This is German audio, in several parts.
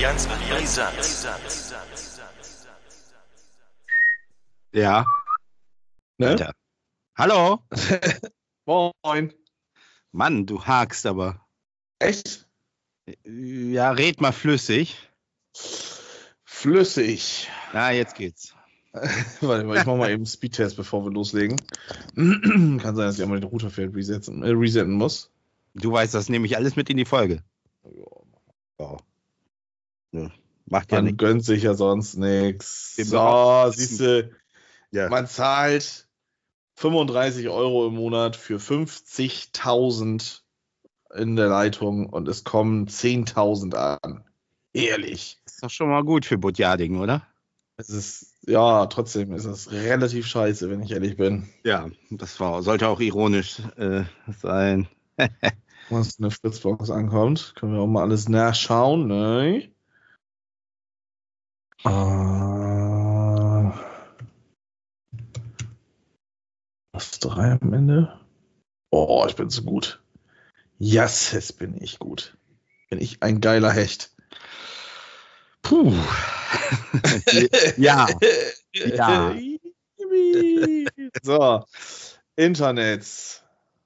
Brisant. Ja. Ne? Alter. Hallo? Moin. Mann, du hakst aber. Echt? Ja, red mal flüssig. Flüssig. Na, jetzt geht's. Warte mal, ich mach mal eben einen Speedtest, bevor wir loslegen. Kann sein, dass ich einmal den Routerfeld resetten muss. Du weißt, das nehme ich alles mit in die Folge. Ja. Ja, macht ja Man nichts. gönnt sich ja sonst nichts. Dem So, Berater- siehst du, Ja. man zahlt 35 € im Monat für 50.000 in der Leitung und es kommen 10.000 an. Ehrlich. Ist doch schon mal gut für Budjading, oder? Es ist, ja, trotzdem ist es relativ scheiße, wenn ich ehrlich bin. Ja, sollte auch ironisch sein. Was eine Fritzbox ankommt. Können wir auch mal alles nachschauen, ne? Was 3 am Ende? Oh, ich bin so gut. Yes, bin ich gut. Bin ich ein geiler Hecht. Puh. Ja. Ja. So, Internet.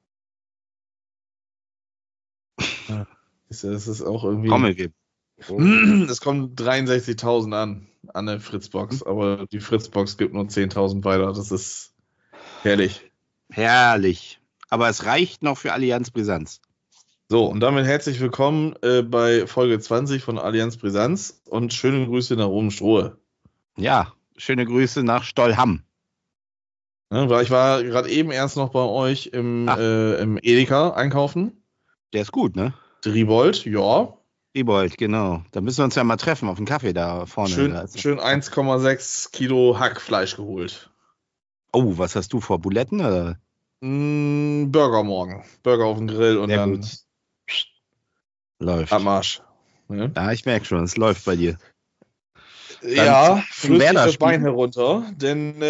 Das ist auch irgendwie. Trommelwirbel. Es kommen 63.000 an der Fritzbox, aber die Fritzbox gibt nur 10.000 weiter. Das ist herrlich. Herrlich. Aber es reicht noch für Allianz Brisanz. So, und damit herzlich willkommen bei Folge 20 von Allianz Brisanz und schöne Grüße nach oben Strohe. Ja, schöne Grüße nach Stollham. Ja, weil ich war gerade eben erst noch bei euch im Edeka einkaufen. Der ist gut, ne? Riebold, ja. Riebold, genau. Da müssen wir uns ja mal treffen auf dem Kaffee da vorne. Schön, Da ist- schön 1,6 Kilo Hackfleisch geholt. Oh, was hast du vor? Buletten? Oder? Burger morgen. Burger auf dem Grill und Sehr dann gut. Läuft. am Arsch. Ne? Ja, ich merke schon, es läuft bei dir. Ja, zum flüssig das Werder-Spiel. Bein herunter, denn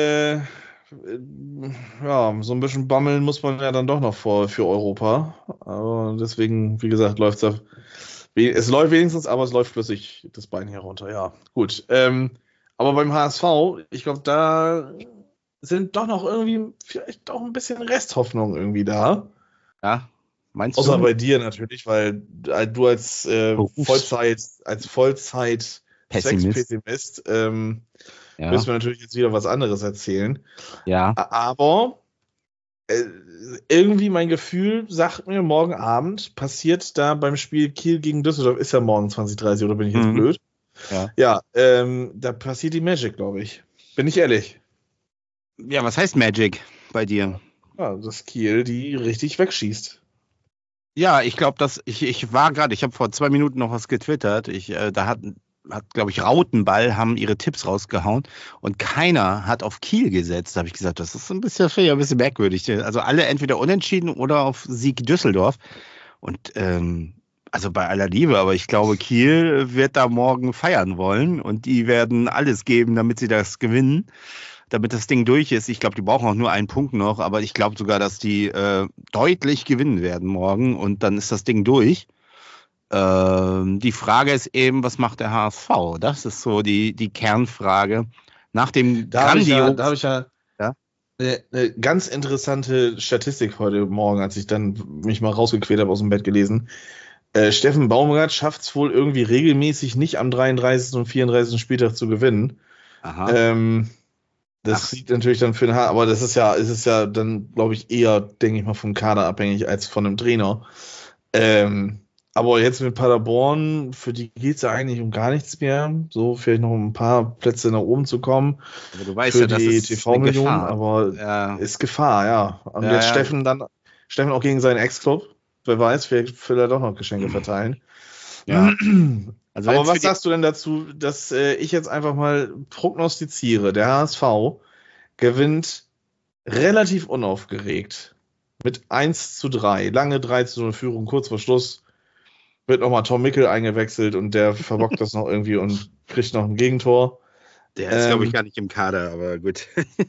ja, so ein bisschen bammeln muss man ja dann doch noch für Europa. Aber deswegen, wie gesagt, läuft's ja. Es läuft wenigstens, aber es läuft flüssig das Bein herunter. Ja, gut. Aber beim HSV, ich glaube, da sind doch noch irgendwie vielleicht doch ein bisschen Resthoffnung irgendwie da. Ja, meinst Außer du? bei dir natürlich, weil du als Pessimist. Zweckspessimist Ja. müssen wir natürlich jetzt wieder was anderes erzählen. Ja. Aber irgendwie mein Gefühl sagt mir, morgen Abend passiert da beim Spiel Kiel gegen Düsseldorf, ist ja morgen 20:30 oder bin ich jetzt Mhm. blöd? Ja. Ja, da passiert die Magic, glaube ich. Bin ich ehrlich. Ja, was heißt Magic bei dir? Ja, dass Kiel die richtig wegschießt. Ja, ich glaube, ich habe vor 2 Minuten noch was getwittert. Da hat glaube ich, Rautenball haben ihre Tipps rausgehauen und keiner hat auf Kiel gesetzt. Da habe ich gesagt, das ist ein bisschen merkwürdig. Also alle entweder unentschieden oder auf Sieg Düsseldorf. Und also bei aller Liebe, aber ich glaube, Kiel wird da morgen feiern wollen und die werden alles geben, damit sie das gewinnen, damit das Ding durch ist. Ich glaube, die brauchen auch nur einen Punkt noch, aber ich glaube sogar, dass die deutlich gewinnen werden morgen und dann ist das Ding durch. Die Frage ist eben, was macht der HSV? Das ist so die Kernfrage. Nach dem Da habe ich ja Ja? eine ganz interessante Statistik heute Morgen, als ich dann mich mal rausgequält habe aus dem Bett gelesen. Steffen Baumgart schafft es wohl irgendwie regelmäßig nicht am 33. und 34. Spieltag zu gewinnen. Aha. Das sieht natürlich dann für den aber es ist ja dann, glaube ich, eher, denke ich mal, vom Kader abhängig als von einem Trainer. Aber jetzt mit Paderborn, für die geht es ja eigentlich um gar nichts mehr. So, vielleicht noch ein paar Plätze nach oben zu kommen. Aber du weißt Für ja, das die ist TV-Millionen, eine Gefahr. aber Ja. ist Gefahr, ja. Und Ja, jetzt ja. Steffen auch gegen seinen Ex-Club. Wer weiß, vielleicht will er doch noch Geschenke verteilen. Ja. Also Aber wenn's was für die- sagst du denn dazu, dass ich jetzt einfach mal prognostiziere, der HSV gewinnt relativ unaufgeregt mit 1:3, lange 3:0 Führung, kurz vor Schluss wird nochmal Tom Mickel eingewechselt und der verbockt das noch irgendwie und kriegt noch ein Gegentor. Der ist, glaube ich, gar nicht im Kader, aber gut.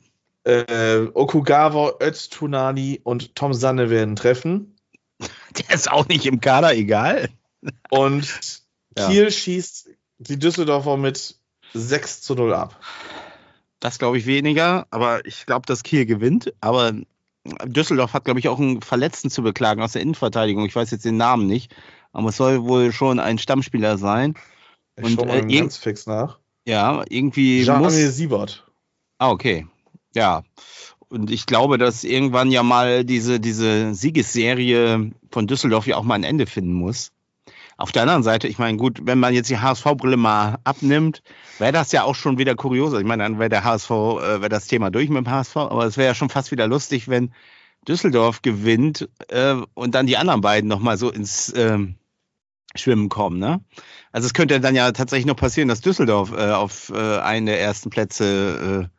Okugawa, Öztunali und Tom Sanne werden treffen. Der ist auch nicht im Kader, egal. Und Ja. Kiel schießt die Düsseldorfer mit 6:0 ab. Das glaube ich weniger, aber ich glaube, dass Kiel gewinnt. Aber Düsseldorf hat, glaube ich, auch einen Verletzten zu beklagen aus der Innenverteidigung. Ich weiß jetzt den Namen nicht, aber es soll wohl schon ein Stammspieler sein. Ich schaue mal ganz fix nach. Ja, irgendwie Jean-Emil Siebert. Ah, okay. Ja. Und ich glaube, dass irgendwann ja mal diese Siegesserie von Düsseldorf ja auch mal ein Ende finden muss. Auf der anderen Seite, ich meine, gut, wenn man jetzt die HSV-Brille mal abnimmt, wäre das ja auch schon wieder kurios. Ich meine, dann wäre der HSV, wäre das Thema durch mit dem HSV, aber es wäre ja schon fast wieder lustig, wenn Düsseldorf gewinnt und dann die anderen beiden nochmal so ins Schwimmen kommen, ne? Also es könnte dann ja tatsächlich noch passieren, dass Düsseldorf auf einen der ersten Plätze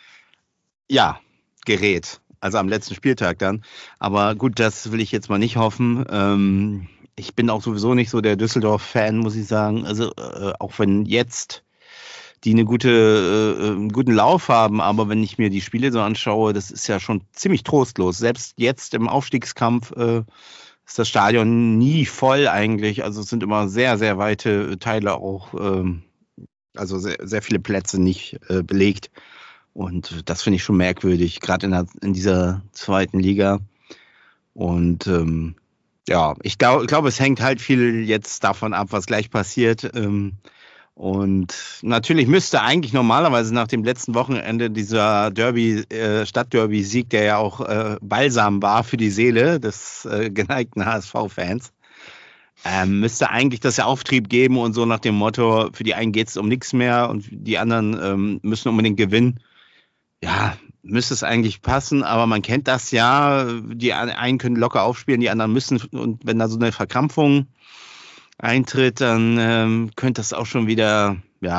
gerät. Also am letzten Spieltag dann. Aber gut, das will ich jetzt mal nicht hoffen. Ich bin auch sowieso nicht so der Düsseldorf-Fan, muss ich sagen. Also auch wenn jetzt die einen guten Lauf haben, aber wenn ich mir die Spiele so anschaue, das ist ja schon ziemlich trostlos. Selbst jetzt im Aufstiegskampf ist das Stadion nie voll eigentlich. Also es sind immer sehr, sehr weite Teile auch, also sehr, sehr viele Plätze nicht belegt. Und das finde ich schon merkwürdig, gerade in dieser zweiten Liga. Und ich glaube, es hängt halt viel jetzt davon ab, was gleich passiert. Und natürlich müsste eigentlich normalerweise nach dem letzten Wochenende dieser Stadtderby-Sieg, der ja auch Balsam war für die Seele des geneigten HSV-Fans, müsste eigentlich das ja Auftrieb geben und so nach dem Motto, für die einen geht es um nichts mehr und die anderen müssen unbedingt gewinnen. Ja, müsste es eigentlich passen, aber man kennt das ja, die einen können locker aufspielen, die anderen müssen, und wenn da so eine Verkrampfung eintritt, dann könnte es auch schon wieder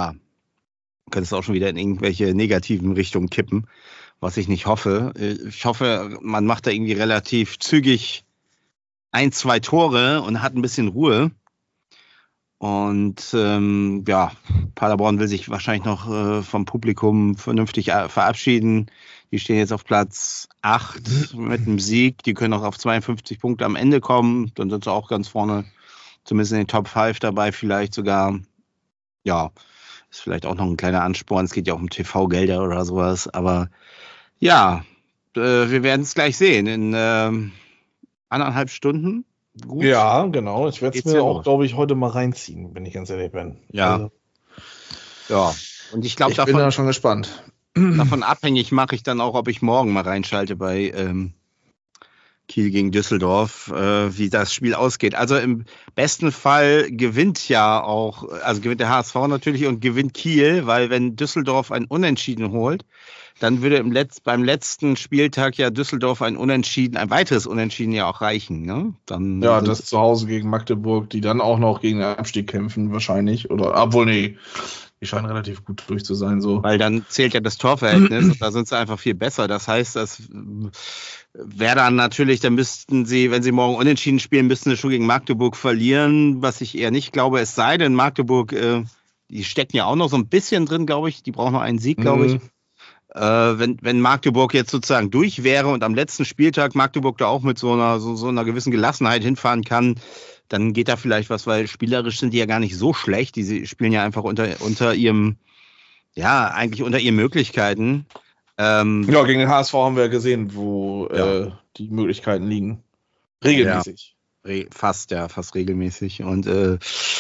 in irgendwelche negativen Richtungen kippen, was ich nicht hoffe. Ich hoffe, man macht da irgendwie relativ zügig 1, 2 Tore und hat ein bisschen Ruhe. Und Paderborn will sich wahrscheinlich noch vom Publikum vernünftig verabschieden. Die stehen jetzt auf Platz 8 mit einem Sieg. Die können auch auf 52 Punkte am Ende kommen. Dann sind sie auch ganz vorne, zumindest in den Top 5 dabei vielleicht sogar. Ja, ist vielleicht auch noch ein kleiner Ansporn. Es geht ja auch um TV-Gelder oder sowas. Aber ja, wir werden es gleich sehen in 1,5 Stunden. Gut. Ja, genau. Ich werde es mir auch, glaube ich, heute mal reinziehen, wenn ich ganz ehrlich bin. Ja. Also, ja. Und ich glaube, ich bin da schon gespannt. Davon abhängig mache ich dann auch, ob ich morgen mal reinschalte bei Kiel gegen Düsseldorf, wie das Spiel ausgeht. Also im besten Fall gewinnt gewinnt der HSV natürlich und gewinnt Kiel, weil wenn Düsseldorf ein Unentschieden holt, dann würde beim letzten Spieltag ja Düsseldorf ein weiteres Unentschieden ja auch reichen. Ne? Dann das zu Hause gegen Magdeburg, die dann auch noch gegen den Abstieg kämpfen wahrscheinlich. Die scheinen relativ gut durch zu sein. So. Weil dann zählt ja das Torverhältnis und da sind sie einfach viel besser. Das heißt, das wäre dann natürlich, dann müssten sie, wenn sie morgen unentschieden spielen, müssten sie schon gegen Magdeburg verlieren, was ich eher nicht glaube. Es sei denn, Magdeburg, die stecken ja auch noch so ein bisschen drin, glaube ich. Die brauchen noch einen Sieg, glaube ich. Wenn Magdeburg jetzt sozusagen durch wäre und am letzten Spieltag Magdeburg da auch mit so einer gewissen Gelassenheit hinfahren kann, dann geht da vielleicht was, weil spielerisch sind die ja gar nicht so schlecht. Die spielen ja einfach unter ihren Möglichkeiten. Gegen den HSV haben wir ja gesehen, wo die Möglichkeiten liegen. Regelmäßig. Fast regelmäßig. Und also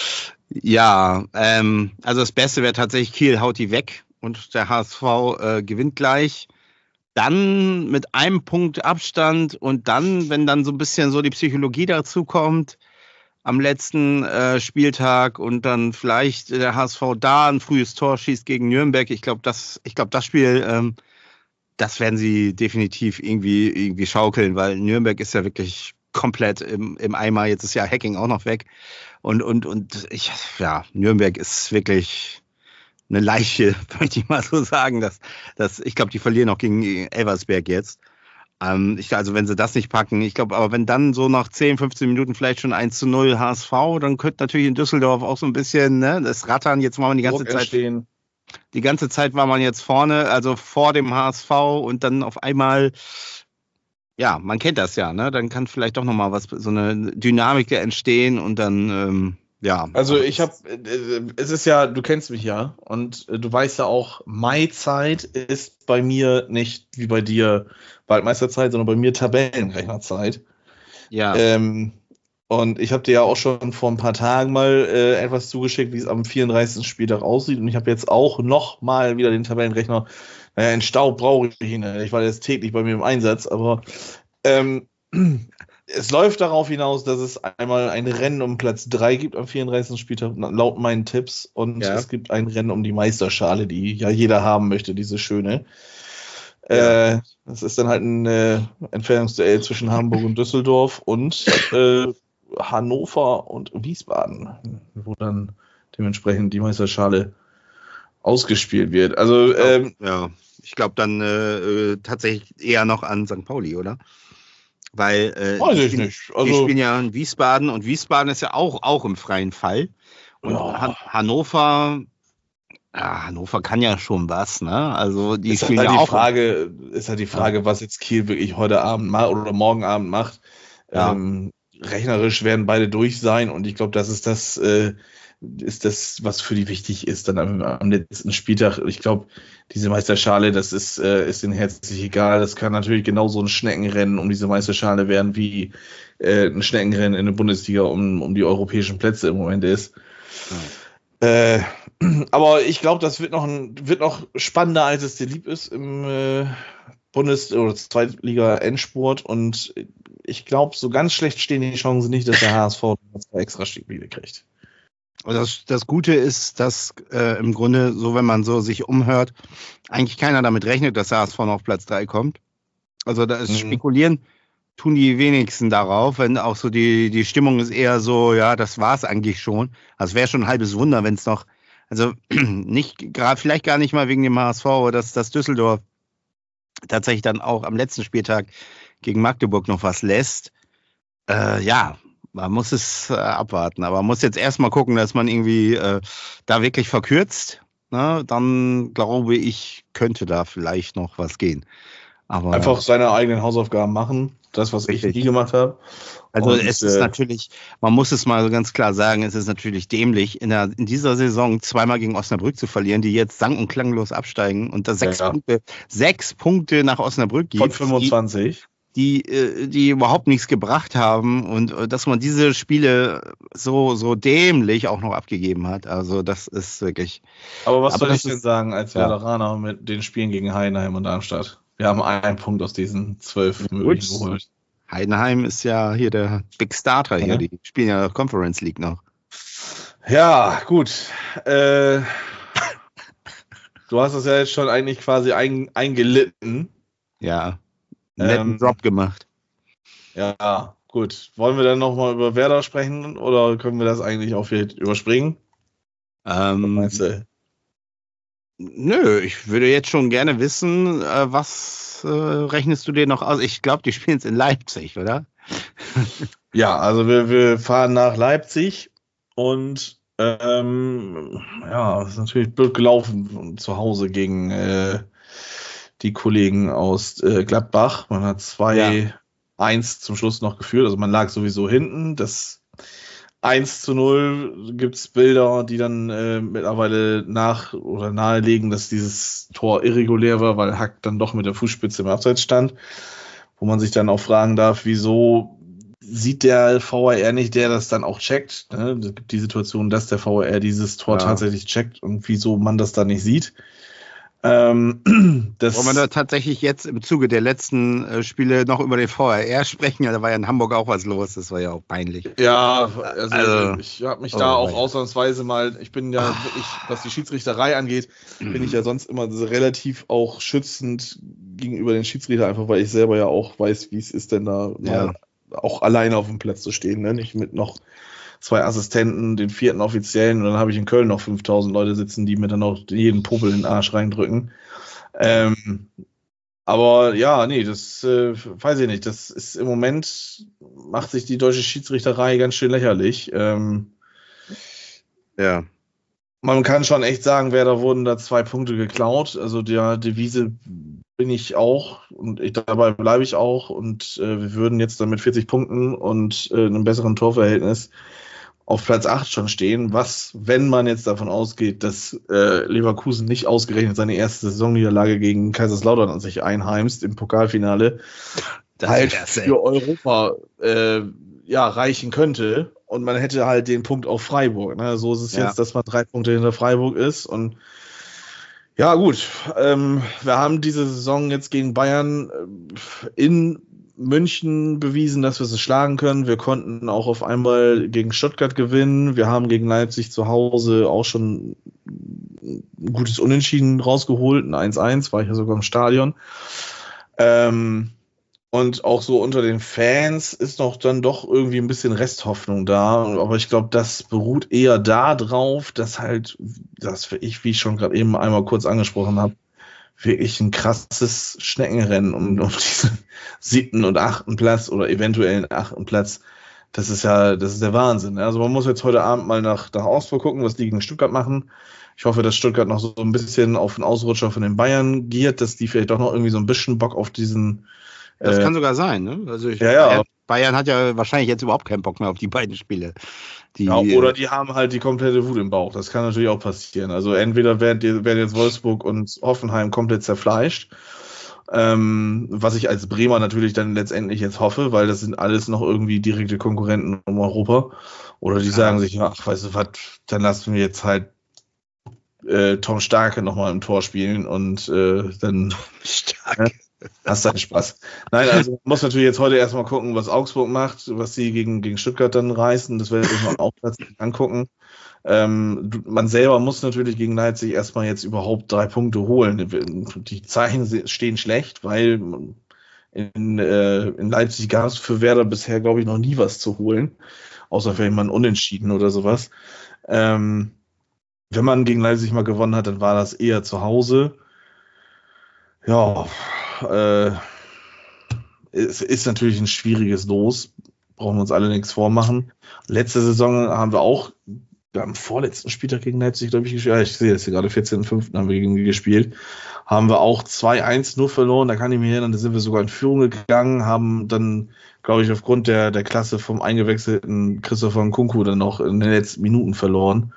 das Beste wäre tatsächlich, Kiel haut die weg und der HSV gewinnt gleich. Dann mit einem Punkt Abstand und dann, wenn dann so ein bisschen so die Psychologie dazu kommt, am letzten Spieltag und dann vielleicht der HSV da ein frühes Tor schießt gegen Nürnberg. Ich glaube, das Spiel, das werden sie definitiv irgendwie schaukeln, weil Nürnberg ist ja wirklich komplett im Eimer. Jetzt ist ja Hacking auch noch weg. Und Nürnberg ist wirklich eine Leiche, möchte ich mal so sagen. Ich glaube, die verlieren auch gegen Elversberg jetzt. Also wenn sie das nicht packen, ich glaube, aber wenn dann so nach 10, 15 Minuten vielleicht schon 1:0 HSV, dann könnte natürlich in Düsseldorf auch so ein bisschen, das Rattern, jetzt war man die ganze Zeit war man jetzt vorne, also vor dem HSV und dann auf einmal, ja, man kennt das ja, ne? Dann kann vielleicht doch nochmal so eine Dynamik entstehen und dann, Ja. Also es ist ja, du kennst mich ja und du weißt ja auch, Mai-Zeit ist bei mir nicht wie bei dir Waldmeisterzeit, sondern bei mir Tabellenrechnerzeit. Ja. Und ich habe dir ja auch schon vor ein paar Tagen mal etwas zugeschickt, wie es am 34. Spieltag aussieht. Und ich habe jetzt auch noch mal wieder den Tabellenrechner. Naja, in Staub brauche ich ihn. Ich war jetzt täglich bei mir im Einsatz, aber ähm, es läuft darauf hinaus, dass es einmal ein Rennen um Platz 3 gibt am 34. Spieltag, laut meinen Tipps. Und es gibt ein Rennen um die Meisterschale, die ja jeder haben möchte, diese schöne. Ja. Das ist dann halt ein Entfernungsduell zwischen Hamburg und Düsseldorf und Hannover und Wiesbaden, wo dann dementsprechend die Meisterschale ausgespielt wird. Also ich glaube dann tatsächlich eher noch an St. Pauli, oder? Weil weiß ich nicht. Also, die spielen ja in Wiesbaden und Wiesbaden ist ja auch im freien Fall. Und Hannover kann ja schon was, ne? Also die spielen ja auch. Ist halt die Frage, was jetzt Kiel wirklich heute Abend macht oder morgen Abend macht. Ja. Rechnerisch werden beide durch sein und ich glaube, das ist das, was für die wichtig ist dann am letzten Spieltag. Ich glaube, diese Meisterschale, das ist denen herzlich egal. Das kann natürlich genauso ein Schneckenrennen um diese Meisterschale werden, wie ein Schneckenrennen in der Bundesliga um die europäischen Plätze im Moment ist. Ja. Aber ich glaube, das wird noch spannender, als es dir lieb ist im Bundes- oder Zweitliga-Endspurt. Und ich glaube, so ganz schlecht stehen die Chancen nicht, dass der HSV zwei extra Stiegspiele kriegt. Und das Gute ist, dass im Grunde, so wenn man so sich umhört, eigentlich keiner damit rechnet, dass der HSV noch auf Platz 3 kommt. Also da ist Spekulieren, tun die wenigsten darauf, wenn auch so die Stimmung ist eher so, ja, das war es eigentlich schon. Also es wäre schon ein halbes Wunder, wenn es noch, also vielleicht gar nicht mal wegen dem HSV, aber dass Düsseldorf tatsächlich dann auch am letzten Spieltag gegen Magdeburg noch was lässt. Man muss es abwarten, aber man muss jetzt erstmal gucken, dass man irgendwie da wirklich verkürzt. Ne? Dann glaube ich, könnte da vielleicht noch was gehen. Aber einfach seine eigenen Hausaufgaben machen, das, was ich nie gemacht habe. Also es ist natürlich, man muss es mal so ganz klar sagen, es ist natürlich dämlich, in dieser Saison zweimal gegen Osnabrück zu verlieren, die jetzt sang- und klanglos absteigen und da 6 Punkte nach Osnabrück gibt. Von 25. Die überhaupt nichts gebracht haben und dass man diese Spiele so dämlich auch noch abgegeben hat. Also das ist wirklich. Aber was soll ich denn sagen als Veteraner mit den Spielen gegen Heidenheim und Darmstadt? Wir haben einen Punkt aus diesen 12 möglichen geholt. Heidenheim ist ja hier der Big Starter hier. Die spielen ja Conference League noch. Ja, gut. Du hast das ja jetzt schon eigentlich quasi eingelitten. Ja. Netten Drop gemacht. Ja, gut. Wollen wir dann nochmal über Werder sprechen oder können wir das eigentlich auch wieder überspringen? Was meinst du? Nö, ich würde jetzt schon gerne wissen, was rechnest du dir noch aus? Ich glaube, die spielen es in Leipzig, oder? Ja, also wir fahren nach Leipzig und es ist natürlich blöd gelaufen zu Hause gegen die Kollegen aus Gladbach. Man hat 2-1 zum Schluss noch geführt. Also man lag sowieso hinten. Das 1-0 gibt es Bilder, die dann mittlerweile nahelegen, dass dieses Tor irregulär war, weil Hack dann doch mit der Fußspitze im Abseits stand. Wo man sich dann auch fragen darf, wieso sieht der VAR nicht, der das dann auch checkt. Ne? Es gibt die Situation, dass der VAR dieses Tor tatsächlich checkt und wieso man das dann nicht sieht. Wollen wir da tatsächlich jetzt im Zuge der letzten Spiele noch über den VAR sprechen? Ja, da war ja in Hamburg auch was los, das war ja auch peinlich. Ja, also ich habe mich da auch ausnahmsweise mal, ich bin ja wirklich, was die Schiedsrichterei angeht, bin ich ja sonst immer relativ auch schützend gegenüber den Schiedsrichtern, einfach weil ich selber ja auch weiß, wie es ist, denn da mal auch alleine auf dem Platz zu stehen, ne? Nicht mit noch 2 Assistenten, den 4. Offiziellen und dann habe ich in Köln noch 5000 Leute sitzen, die mir dann auch jeden Popel in den Arsch reindrücken. Aber ja, nee, das weiß ich nicht. Das ist im Moment, macht sich die deutsche Schiedsrichterei ganz schön lächerlich. Man kann schon echt sagen, da wurden da 2 Punkte geklaut. Also der Devise bin ich auch und dabei bleibe ich auch und wir würden jetzt dann mit 40 Punkten und einem besseren Torverhältnis auf Platz 8 schon stehen, was, wenn man jetzt davon ausgeht, dass Leverkusen nicht ausgerechnet seine erste Saisonniederlage gegen Kaiserslautern an sich einheimst im Pokalfinale, das halt für Europa reichen könnte. Und man hätte halt den Punkt auf Freiburg. Ne? So ist es jetzt, dass man 3 Punkte hinter Freiburg ist. Und ja, gut. Wir haben diese Saison jetzt gegen Bayern in München bewiesen, dass wir sie schlagen können. Wir konnten auch auf einmal gegen Stuttgart gewinnen. Wir haben gegen Leipzig zu Hause auch schon ein gutes Unentschieden rausgeholt. Ein 1-1, war ich ja sogar im Stadion. Und auch so unter den Fans ist noch dann doch irgendwie ein bisschen Resthoffnung da. Aber ich glaube, das beruht eher darauf, dass halt, das ich, wie ich schon gerade eben einmal kurz angesprochen habe, wirklich ein krasses Schneckenrennen um diesen 7. und 8. Platz oder eventuellen 8. Platz. Das ist der Wahnsinn. Also man muss jetzt heute Abend mal nach Augsburg gucken, was die gegen Stuttgart machen. Ich hoffe, dass Stuttgart noch so ein bisschen auf den Ausrutscher von den Bayern giert, dass die vielleicht doch noch irgendwie so ein bisschen Bock auf diesen. Das kann sogar sein, ne? Also Bayern hat ja wahrscheinlich jetzt überhaupt keinen Bock mehr auf die beiden Spiele. Oder die haben halt die komplette Wut im Bauch. Das kann natürlich auch passieren. Also entweder werden jetzt Wolfsburg und Hoffenheim komplett zerfleischt, was ich als Bremer natürlich dann letztendlich jetzt hoffe, weil das sind alles noch irgendwie direkte Konkurrenten um Europa. Oder die sagen sich, ach, weißt du was, dann lassen wir jetzt halt Tom Starke nochmal im Tor spielen und dann hast du einen Spaß. Nein, also man muss natürlich jetzt heute erstmal gucken, was Augsburg macht, was sie gegen Stuttgart dann reißen. Das werde ich mal auch angucken. Man selber muss natürlich gegen Leipzig erstmal jetzt überhaupt 3 Punkte holen. Die Zeichen stehen schlecht, weil in Leipzig gab es für Werder bisher, glaube ich, noch nie was zu holen. Außer vielleicht mal ein Unentschieden oder sowas. Wenn man gegen Leipzig mal gewonnen hat, dann war das eher zu Hause. Ja, es ist natürlich ein schwieriges Los. Brauchen wir uns alle nichts vormachen. Letzte Saison haben wir am vorletzten Spieltag gegen Leipzig, glaube ich, gespielt. Ja, ich sehe das hier gerade, 14.05. haben wir gegen die gespielt. Haben wir auch 2-1 nur verloren. Da kann ich mich erinnern, da sind wir sogar in Führung gegangen, haben dann, glaube ich, aufgrund der Klasse vom eingewechselten Christopher Nkunku dann noch in den letzten Minuten verloren.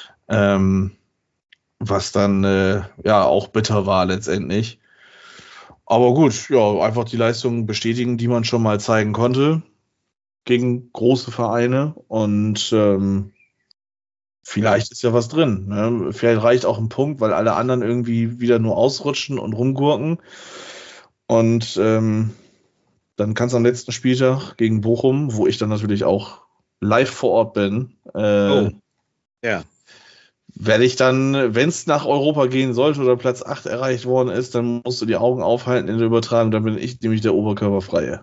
Was dann auch bitter war letztendlich. Aber gut, ja, einfach die Leistungen bestätigen, die man schon mal zeigen konnte gegen große Vereine. Und vielleicht ist ja was drin. Ne? Vielleicht reicht auch ein Punkt, weil alle anderen irgendwie wieder nur ausrutschen und rumgurken. Und dann kann es am letzten Spieltag gegen Bochum, wo ich dann natürlich auch live vor Ort bin, werde ich dann, wenn es nach Europa gehen sollte oder Platz 8 erreicht worden ist, dann musst du die Augen aufhalten in der Übertragung, dann bin ich nämlich der Oberkörperfreie.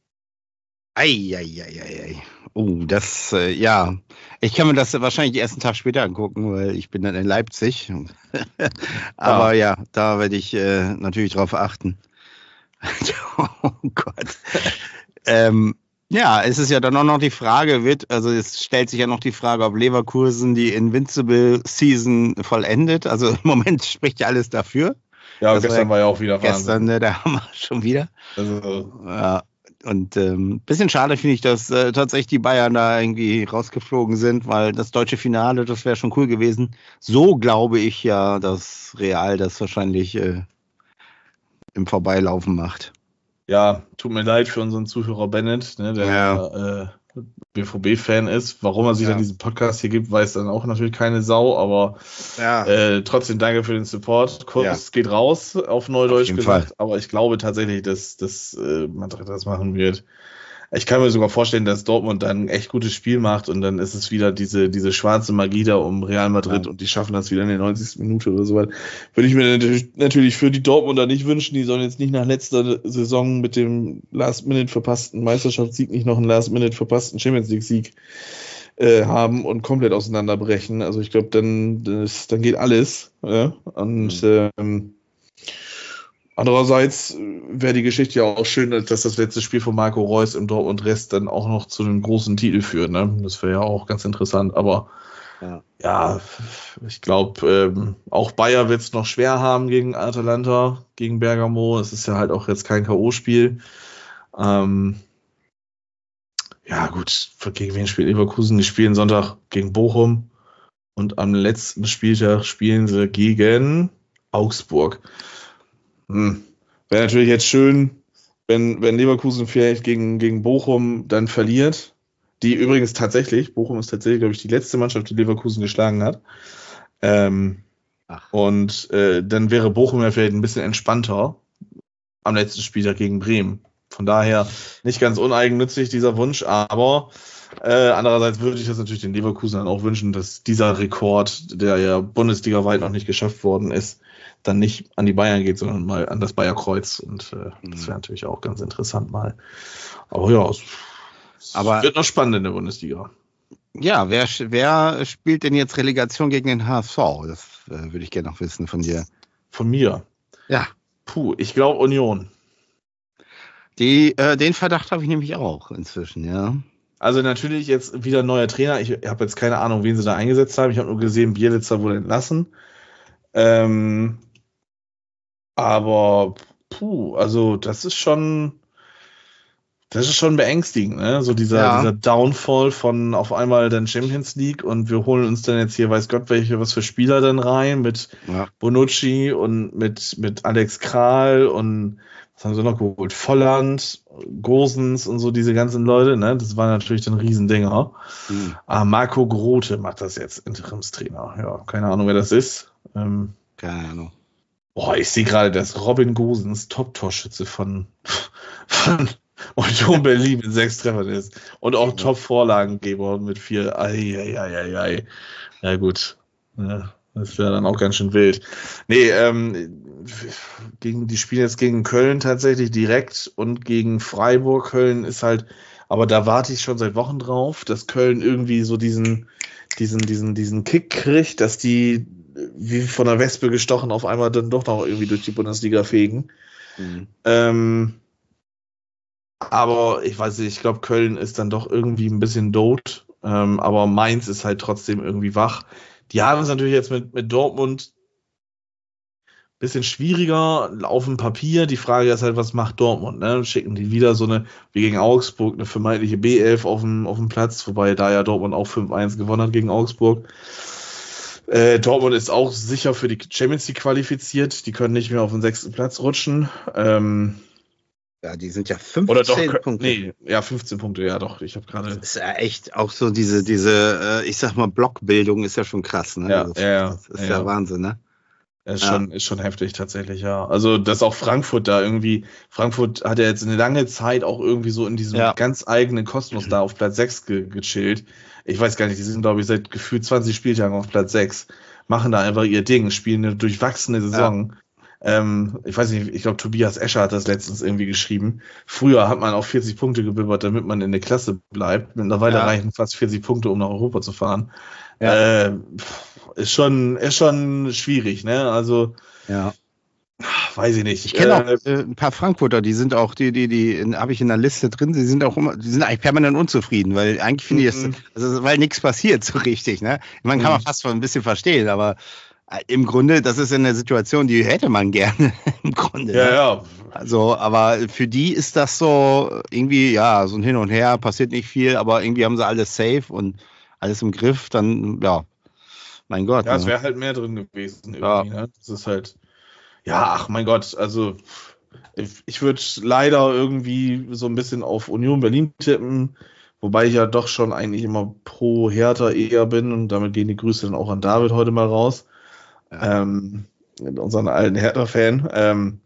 Ei. Oh, das, Ich kann mir das wahrscheinlich den ersten Tag später angucken, weil ich bin dann in Leipzig. Aber da werde ich natürlich drauf achten. Oh Gott. Es ist ja dann auch noch die Frage, es stellt sich ja noch die Frage, ob Leverkusen die Invincible Season vollendet. Also im Moment spricht ja alles dafür. Ja, gestern war ja auch wieder Wahnsinn. Gestern, da haben wir schon wieder. Und bisschen schade finde ich, dass tatsächlich die Bayern da irgendwie rausgeflogen sind, weil das deutsche Finale, das wäre schon cool gewesen. So glaube ich ja, dass Real das wahrscheinlich im Vorbeilaufen macht. Ja, tut mir leid für unseren Zuhörer Bennett, ne, der BVB-Fan ist. Warum er sich dann diesen Podcast hier gibt, weiß dann auch natürlich keine Sau, aber trotzdem danke für den Support. Kurs geht raus, auf Neudeutsch gesagt, aber ich glaube tatsächlich, dass Madrid das machen wird. Ich kann mir sogar vorstellen, dass Dortmund dann ein echt gutes Spiel macht und dann ist es wieder diese schwarze Magie da um Real Madrid und die schaffen das wieder in der 90. Minute oder so. Würde ich mir natürlich für die Dortmunder nicht wünschen. Die sollen jetzt nicht nach letzter Saison mit dem Last-Minute verpassten Meisterschaftssieg nicht noch einen Last-Minute verpassten Champions-League-Sieg haben und komplett auseinanderbrechen. Also ich glaube, dann geht alles. Ja? Und andererseits wäre die Geschichte ja auch schön, dass das letzte Spiel von Marco Reus im Dortmund-Rest dann auch noch zu einem großen Titel führt. Ne? Das wäre ja auch ganz interessant. Aber ich glaube, auch Bayer wird es noch schwer haben gegen Atalanta, gegen Bergamo. Es ist ja halt auch jetzt kein K.O.-Spiel. Ja, gut, gegen wen spielt Leverkusen? Die spielen Sonntag gegen Bochum und am letzten Spieltag spielen sie gegen Augsburg. Wäre natürlich jetzt schön, wenn Leverkusen vielleicht gegen Bochum dann verliert. Bochum ist tatsächlich, glaube ich, die letzte Mannschaft, die Leverkusen geschlagen hat. Und dann wäre Bochum ja vielleicht ein bisschen entspannter am letzten Spieltag gegen Bremen. Von daher nicht ganz uneigennützig dieser Wunsch, aber andererseits würde ich das natürlich den Leverkusen dann auch wünschen, dass dieser Rekord, der ja bundesligaweit noch nicht geschafft worden ist, dann nicht an die Bayern geht, sondern mal an das Bayerkreuz. Und das wäre natürlich auch ganz interessant mal. Aber ja, es wird noch spannend in der Bundesliga. Ja, wer spielt denn jetzt Relegation gegen den HSV? Das würde ich gerne noch wissen von dir. Von mir? Ja. Ich glaube Union. Den Verdacht habe ich nämlich auch inzwischen, ja. Also natürlich jetzt wieder ein neuer Trainer. Ich habe jetzt keine Ahnung, wen sie da eingesetzt haben. Ich habe nur gesehen, Bielitzer wurde entlassen. Aber also das ist schon beängstigend, ne? So dieser Downfall von auf einmal dann Champions League und wir holen uns dann jetzt hier, weiß Gott, was für Spieler dann rein mit Bonucci und mit Alex Kral und was haben sie noch geholt? Volland, Gosens und so diese ganzen Leute, ne? Das waren natürlich dann Riesendinger. Marco Grote macht das jetzt, Interimstrainer. Ja, keine Ahnung, wer das ist. Keine Ahnung. Ich sehe gerade, dass Robin Gosens Top-Torschütze von Union Berlin mit 6 Treffern ist. Und auch Top-Vorlagengeber mit 4. Ei. Ja, gut. Ja, das wäre dann auch ganz schön wild. Nee, die spielen jetzt gegen Köln tatsächlich direkt und gegen Freiburg. Köln ist halt, aber da warte ich schon seit Wochen drauf, dass Köln irgendwie so diesen Kick kriegt, dass die wie von der Wespe gestochen auf einmal dann doch noch irgendwie durch die Bundesliga fegen. Aber ich weiß nicht, ich glaube, Köln ist dann doch irgendwie ein bisschen tot. Aber Mainz ist halt trotzdem irgendwie wach. Die haben es natürlich jetzt mit Dortmund ein bisschen schwieriger auf dem Papier. Die Frage ist halt, was macht Dortmund? Ne? Schicken die wieder wie gegen Augsburg, eine vermeintliche B11 auf dem Platz, wobei da ja Dortmund auch 5-1 gewonnen hat gegen Augsburg. Dortmund ist auch sicher für die Champions League qualifiziert. Die können nicht mehr auf den 6. Platz rutschen. Ja, die sind ja 15 Punkte. Nee, ja, 15 Punkte, ja doch. Ich habe gerade. Das ist ja echt auch so diese ich sag mal, Blockbildung ist ja schon krass, ne? Ja, das ist ja Wahnsinn, ne? Ist schon heftig tatsächlich, ja. Also, dass auch Frankfurt da irgendwie, Frankfurt hat ja jetzt eine lange Zeit auch irgendwie so in diesem ganz eigenen Kosmos da auf Platz 6 gechillt. Ich weiß gar nicht, die sind, glaube ich, seit gefühlt 20 Spieltagen auf Platz 6, machen da einfach ihr Ding, spielen eine durchwachsene Saison. Ich weiß nicht, ich glaube, Tobias Escher hat das letztens irgendwie geschrieben. Früher hat man auf 40 Punkte gebibbert, damit man in der Klasse bleibt. Mittlerweile reichen fast 40 Punkte, um nach Europa zu fahren. Ist schon schwierig, ne? Also, weiß ich nicht. Ich kenne auch ein paar Frankfurter, die sind auch, die habe ich in der Liste drin, die sind eigentlich permanent unzufrieden, weil eigentlich finde ich weil nichts passiert so richtig, ne? Man kann fast ein bisschen verstehen, aber im Grunde, das ist eine Situation, die hätte man gerne, im Grunde. Ja. Also, aber für die ist das so irgendwie, so ein Hin und Her, passiert nicht viel, aber irgendwie haben sie alles safe und alles im Griff, dann, mein Gott. Ja, es wäre halt mehr drin gewesen irgendwie, ne? Das ist halt, mein Gott, also ich würde leider irgendwie so ein bisschen auf Union Berlin tippen, wobei ich ja doch schon eigentlich immer pro Hertha eher bin und damit gehen die Grüße dann auch an David heute mal raus. Unseren alten Hertha-Fan.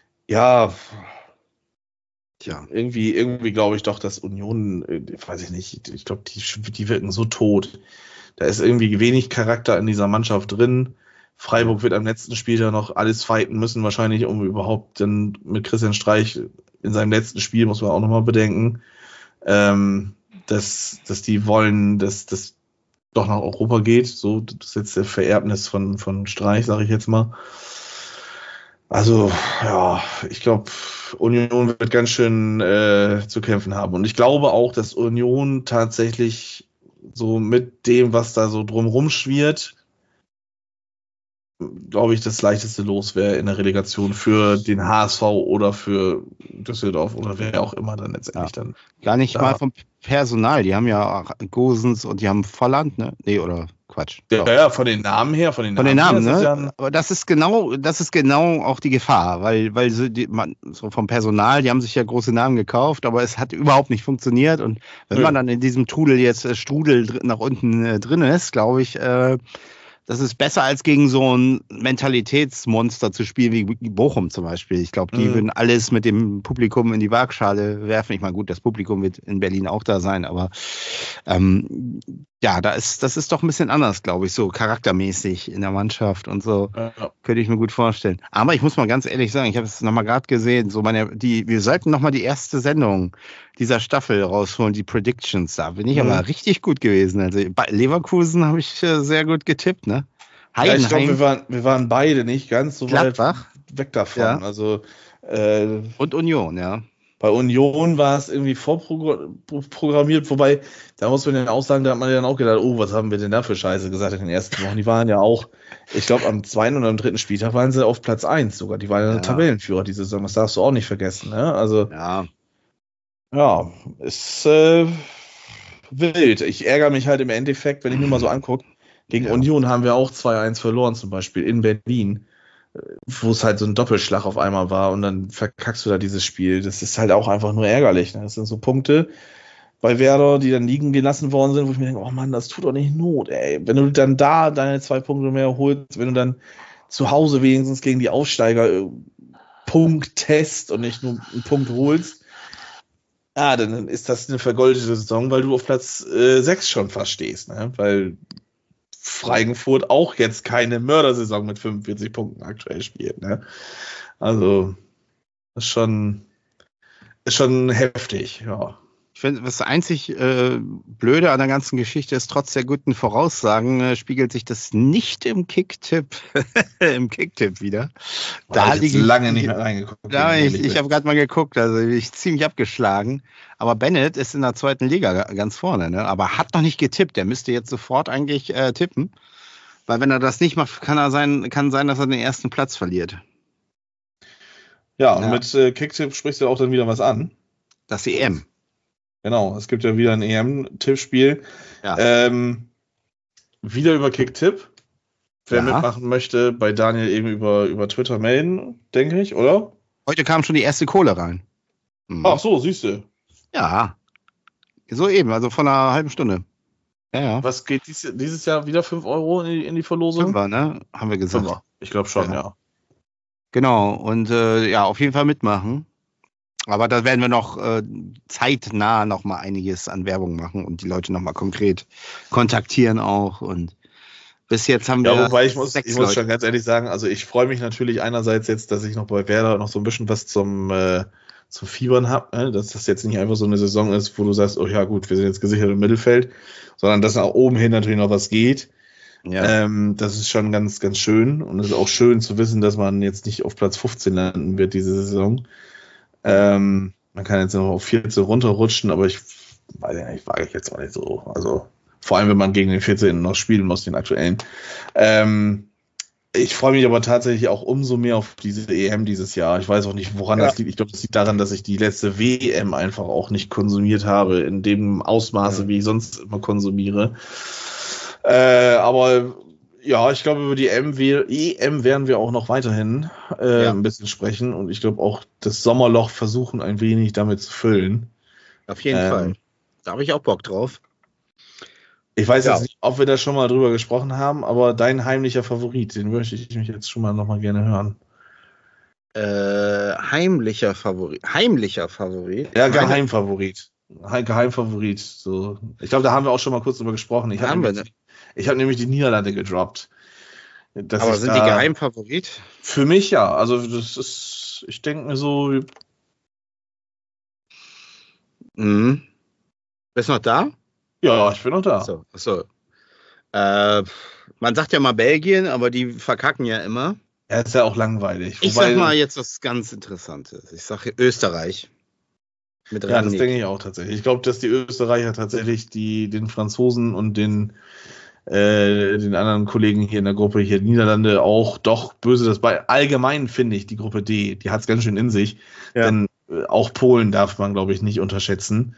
Irgendwie glaube ich doch, dass Union, weiß ich nicht, ich glaube, die wirken so tot. Da ist irgendwie wenig Charakter in dieser Mannschaft drin. Freiburg wird am letzten Spiel ja noch alles fighten müssen, wahrscheinlich, um überhaupt dann mit Christian Streich in seinem letzten Spiel, muss man auch nochmal bedenken, dass die wollen, dass das doch nach Europa geht. So, das ist jetzt der Vererbnis von Streich, sage ich jetzt mal. Also, ich glaube, Union wird ganz schön zu kämpfen haben. Und ich glaube auch, dass Union tatsächlich so mit dem, was da so drumrum schwirrt, glaube ich, das leichteste Los wäre in der Relegation für den HSV oder für Düsseldorf oder wer auch immer dann letztendlich dann. Gar nicht Da. mal vom Personal. Die haben ja auch Gosens und die haben Volland, ne? Nee, oder Quatsch. Ja, von den Namen her, Von den Namen, her ist ne? Aber das ist genau auch die Gefahr, weil so vom Personal, die haben sich ja große Namen gekauft, aber es hat überhaupt nicht funktioniert. Und wenn man dann in diesem Strudel nach unten drin ist, glaube ich, das ist besser als gegen so ein Mentalitätsmonster zu spielen wie Bochum zum Beispiel. Ich glaube, die würden alles mit dem Publikum in die Waagschale werfen. Ich meine, gut, das Publikum wird in Berlin auch da sein, aber ja, das ist doch ein bisschen anders, glaube ich, so charaktermäßig in der Mannschaft und so. Ja. Könnte ich mir gut vorstellen. Aber ich muss mal ganz ehrlich sagen, ich habe es nochmal gerade gesehen, wir sollten nochmal die erste Sendung dieser Staffel rausholen, die Predictions. Da bin ich aber richtig gut gewesen. Also bei Leverkusen habe ich sehr gut getippt, ne? Ja, ich glaube, wir waren beide nicht ganz so Gladbach. weit weg davon. Ja. Also, und Union, ja. Bei Union war es irgendwie vorprogrammiert, wobei, da muss man ja auch sagen, da hat man ja dann auch gedacht, oh, was haben wir denn da für Scheiße gesagt in den ersten Wochen? Die waren ja auch, ich glaube, am 2. und am 3. Spieltag waren sie auf Platz 1 sogar. Die waren ja Tabellenführer diese Saison, das darfst du auch nicht vergessen. Ne? Also, ja, ist wild. Ich ärgere mich halt im Endeffekt, wenn ich mir mal so angucke, gegen Union haben wir auch 2-1 verloren, zum Beispiel in Berlin, wo es halt so ein Doppelschlag auf einmal war und dann verkackst du da dieses Spiel. Das ist halt auch einfach nur ärgerlich. Ne? Das sind so Punkte bei Werder, die dann liegen gelassen worden sind, wo ich mir denke, oh Mann, das tut doch nicht Not, ey. Wenn du dann da deine 2 Punkte mehr holst, wenn du dann zu Hause wenigstens gegen die Aufsteiger punktest und nicht nur einen Punkt holst, dann ist das eine vergoldete Saison, weil du auf Platz 6 schon fast stehst, ne? Weil Freigenfurt auch jetzt keine Mördersaison mit 45 Punkten aktuell spielt, ne? Also, ist schon heftig, ja. Ich finde, das einzig Blöde an der ganzen Geschichte ist, trotz der guten Voraussagen spiegelt sich das nicht im Kicktipp wieder. Da habe ich lange nicht mehr reingeguckt. Ich habe gerade mal geguckt, also ich ziemlich abgeschlagen. Aber Bennett ist in der 2. Liga ganz vorne, ne? Aber hat noch nicht getippt. Der müsste jetzt sofort eigentlich tippen. Weil wenn er das nicht macht, kann sein, dass er den ersten Platz verliert. Ja, und mit Kicktipp sprichst du auch dann wieder was an. Das EM. Genau, es gibt ja wieder ein EM-Tippspiel. Ja. Wieder über Kicktipp. Wer mitmachen möchte, bei Daniel eben über Twitter melden, denke ich, oder? Heute kam schon die erste Kohle rein. Ach so, siehst du. Ja. So eben, also von einer halben Stunde. Ja. Was geht dieses Jahr wieder 5 Euro in die Verlosung? 5er, ne? Haben wir gesagt. 5er. Ich glaube schon, ja. Genau, und auf jeden Fall mitmachen. Aber da werden wir noch zeitnah noch mal einiges an Werbung machen und die Leute noch mal konkret kontaktieren auch. Und bis jetzt haben wir. Ja, wobei ich muss schon ganz ehrlich sagen, also ich freue mich natürlich einerseits jetzt, dass ich noch bei Werder noch so ein bisschen was zum Fiebern habe, ne? Dass das jetzt nicht einfach so eine Saison ist, wo du sagst, oh ja gut, wir sind jetzt gesichert im Mittelfeld, sondern dass nach oben hin natürlich noch was geht. Ja. Das ist schon ganz, ganz schön und es ist auch schön zu wissen, dass man jetzt nicht auf Platz 15 landen wird diese Saison. Man kann jetzt noch auf 14 runterrutschen, aber ich weiß ja nicht, wage ich jetzt auch nicht so. Also vor allem, wenn man gegen den 14. noch spielen muss, den aktuellen. Ich freue mich aber tatsächlich auch umso mehr auf diese EM dieses Jahr. Ich weiß auch nicht, woran das liegt. Ich glaube, das liegt daran, dass ich die letzte WM einfach auch nicht konsumiert habe, in dem Ausmaße, wie ich sonst immer konsumiere. Aber ja, ich glaube, über die EM werden wir auch noch weiterhin ein bisschen sprechen und ich glaube auch das Sommerloch versuchen ein wenig damit zu füllen. Auf jeden Fall. Da habe ich auch Bock drauf. Ich weiß jetzt nicht, ob wir da schon mal drüber gesprochen haben, aber dein heimlicher Favorit, den möchte ich mich jetzt schon mal noch mal gerne hören. Heimlicher Favorit? Ja, Geheimfavorit. Geheimfavorit. So. Ich glaube, da haben wir auch schon mal kurz drüber gesprochen. Ich habe nämlich die Niederlande gedroppt. Aber sind die Geheimfavorit? Für mich ja. Also das ist, ich denke mir so. Bist du noch da? Ja, ich bin noch da. Achso. Man sagt ja mal Belgien, aber die verkacken ja immer. Ja, ist ja auch langweilig. Ich sag mal jetzt was ganz Interessantes. Ich sage Österreich. Ja, das denke ich auch tatsächlich. Ich glaube, dass die Österreicher tatsächlich den Franzosen und den den anderen Kollegen hier in der Gruppe, hier Niederlande, auch doch böse das bei. Allgemein finde ich die Gruppe D, die hat es ganz schön in sich. Ja. Denn auch Polen darf man, glaube ich, nicht unterschätzen.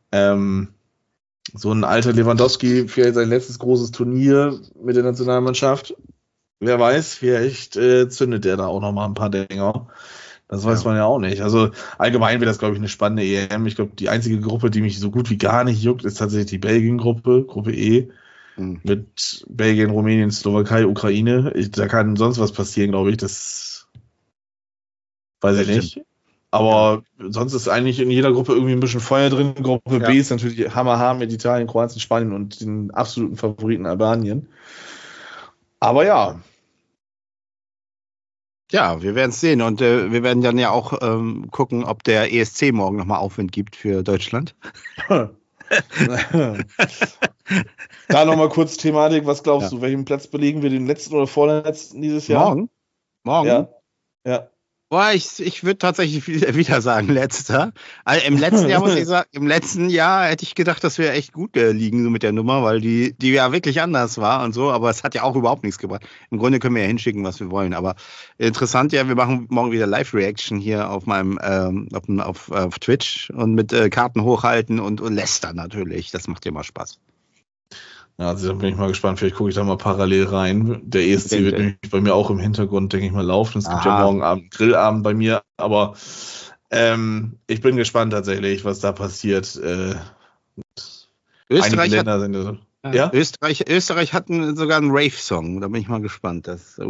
So ein alter Lewandowski, vielleicht sein letztes großes Turnier mit der Nationalmannschaft. Wer weiß, vielleicht zündet der da auch noch mal ein paar Dinger. Das weiß man ja auch nicht. Also allgemein wird das, glaube ich, eine spannende EM. Ich glaube, die einzige Gruppe, die mich so gut wie gar nicht juckt, ist tatsächlich die Belgien-Gruppe, Gruppe E. Mit Belgien, Rumänien, Slowakei, Ukraine. Da kann sonst was passieren, glaube ich. Das weiß ich nicht. Aber sonst ist eigentlich in jeder Gruppe irgendwie ein bisschen Feuer drin. Gruppe B ist natürlich hammerhart mit Italien, Kroatien, Spanien und den absoluten Favoriten Albanien. Aber ja. Ja, wir werden es sehen. Und wir werden dann ja auch gucken, ob der ESC morgen nochmal Aufwind gibt für Deutschland. Da nochmal kurz Thematik. Was glaubst du, welchen Platz belegen wir, den letzten oder vorletzten dieses Jahr? Morgen? Ja. Boah, ich würde tatsächlich wieder sagen, letzter. Also im letzten Jahr muss ich sagen, im letzten Jahr hätte ich gedacht, dass wir echt gut liegen so mit der Nummer, weil die ja wirklich anders war und so, aber es hat ja auch überhaupt nichts gebracht. Im Grunde können wir ja hinschicken, was wir wollen, aber interessant, ja, wir machen morgen wieder Live-Reaction hier auf meinem auf Twitch und mit Karten hochhalten und lästern natürlich. Das macht ja mal Spaß. Ja, also da bin ich mal gespannt, vielleicht gucke ich da mal parallel rein. Der ESC wird nämlich bei mir auch im Hintergrund, denke ich mal, laufen. Es gibt ja morgen Abend Grillabend bei mir, aber ich bin gespannt tatsächlich, was da passiert. Österreich hat sogar einen Rave-Song, da bin ich mal gespannt.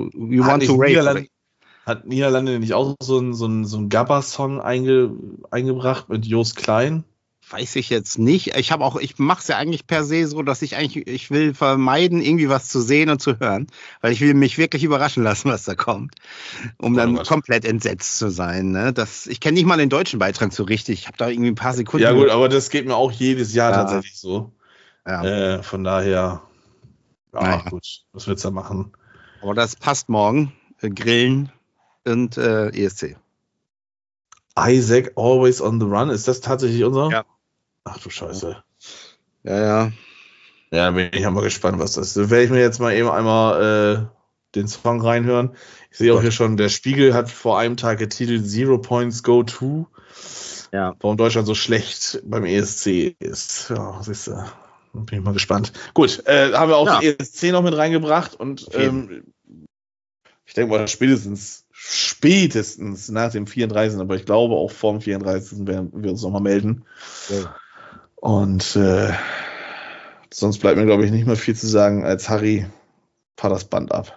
Hat Niederlande nicht auch so einen Gabba-Song eingebracht mit Joost Klein? Weiß ich jetzt nicht. Ich mache es ja eigentlich per se so, dass ich will vermeiden, irgendwie was zu sehen und zu hören, weil ich will mich wirklich überraschen lassen, was da kommt, um dann komplett entsetzt zu sein. Ne? Ich kenne nicht mal den deutschen Beitrag so richtig. Ich habe da irgendwie ein paar Sekunden. Ja gut, aber das geht mir auch jedes Jahr tatsächlich so. Ja. Von daher, gut, was willst du da machen? Aber das passt morgen. Grillen und ESC. Isaac Always on the Run, ist das tatsächlich unser? Ja. Ach du Scheiße. Ja. Ja, bin ich mal gespannt, was das ist. Da werde ich mir jetzt mal eben einmal den Song reinhören. Ich sehe auch hier schon, der Spiegel hat vor einem Tag getitelt 0 Points Go To. Ja. Warum Deutschland so schlecht beim ESC ist. Ja, siehst du. Bin ich mal gespannt. Gut, haben wir auch den ESC noch mit reingebracht und ich denke mal spätestens nach dem 34. Aber ich glaube auch vor dem 34. werden wir uns nochmal melden. Ja. Und sonst bleibt mir, glaube ich, nicht mehr viel zu sagen als Harry, fahr das Band ab.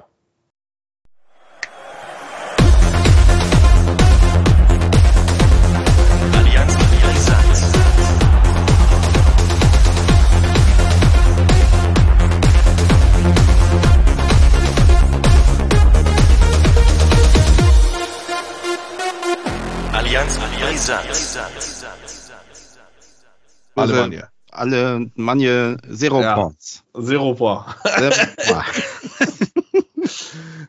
Alemannia, Zero Points. Zero Points.